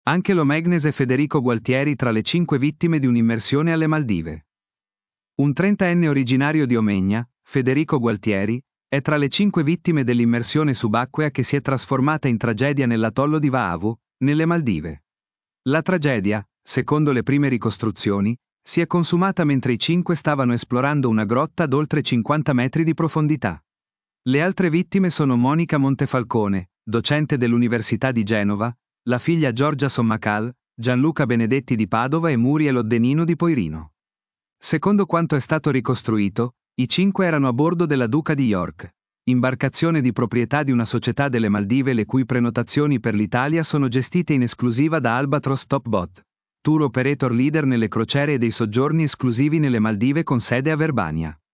Anche l'omegnese Federico Gualtieri tra le 5 vittime di un'immersione alle Maldive. Un 30enne originario di Omegna, Federico Gualtieri, è tra le 5 vittime dell'immersione subacquea che si è trasformata in tragedia nell'atollo di Vaavu, nelle Maldive. La tragedia, secondo le prime ricostruzioni, si è consumata mentre i 5 stavano esplorando una grotta ad oltre 50 metri di profondità. Le altre vittime sono Monica Montefalcone, docente dell'Università di Genova, la figlia Giorgia Sommacal, Gianluca Benedetti di Padova e Muriel Oddenino di Poirino. Secondo quanto è stato ricostruito, i 5 erano a bordo della Duca di York, imbarcazione di proprietà di una società delle Maldive le cui prenotazioni per l'Italia sono gestite in esclusiva da Albatros Top Boat, tour operator leader nelle crociere e dei soggiorni esclusivi nelle Maldive con sede a Verbania.